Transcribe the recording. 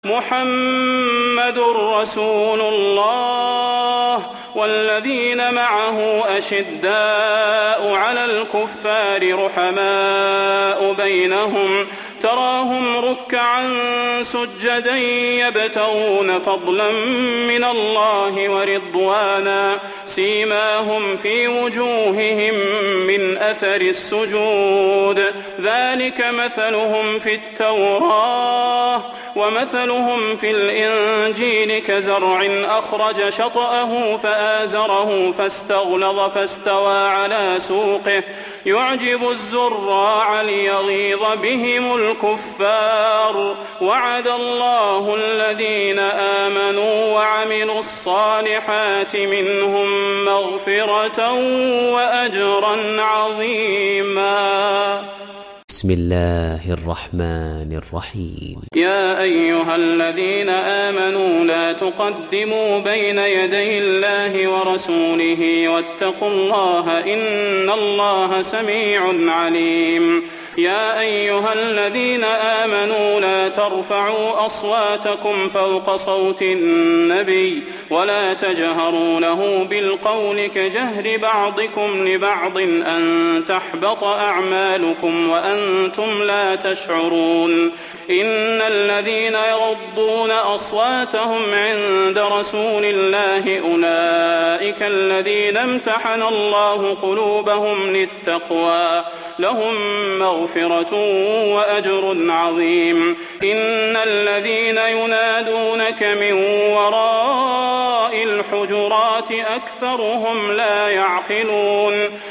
محمد رسول الله والذين معه أشداء على الكفار رحماء بينهم تراهم ركعا سجدا يبتغون فضلا من الله ورضوانا سيماهم في وجوههم من أثر السجود ذلك مثلهم في التوراة ومثلهم في الإنجيل كزرع أخرج شطأه فآزره فاستغلظ فاستوى على سوقه يعجب الزراع ليغيظ بهم الكفار وعد الله الذين آمنوا وعملوا الصالحات منهم مغفرة وأجرا عظيما. بسم الله الرحمن الرحيم. يا أيها الذين آمنوا لا تقدموا بين يدي الله ورسوله واتقوا الله إن الله سميع عليم. يا أيها الذين آمنوا لا ترفعوا أصواتكم فوق صوت النبي ولا تجهروا له بالقول كجهر بعضكم لبعض أن تحبط أعمالكم وأنتم لا تشعرون. إن الذين يغضون أصواتهم عند رسول الله أولئك الذين امتحن الله قلوبهم للتقوى لهم مغفرة وأجر عظيم. إن الذين ينادونك من وراء الحجرات أكثرهم لا يعقلون.